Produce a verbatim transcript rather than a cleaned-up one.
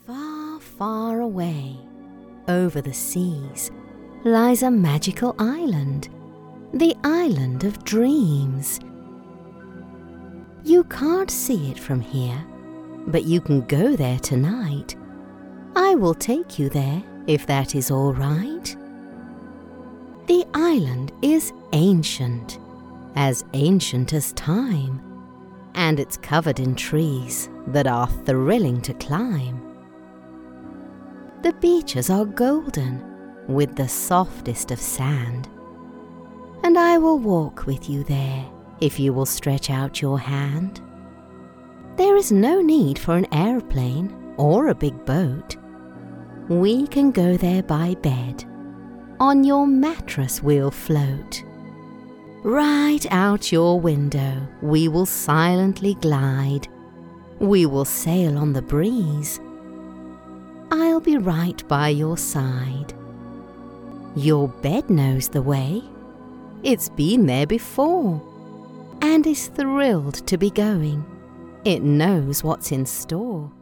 Far, far away, over the seas, lies a magical island, the island of dreams. You can't see it from here, but you can go there tonight. I will take you there, if that is all right. The island is ancient, as ancient as time, and it's covered in trees that are thrilling to climb. The beaches are golden, with the softest of sand, and I will walk with you there, if you will stretch out your hand. There is no need for an airplane or a big boat. We can go there by bed. On your mattress we'll float. Right out your window we will silently glide. We will sail on the breeze. I'll be right by your side. Your bed knows the way. It's been there before, and is thrilled to be going. It knows what's in store.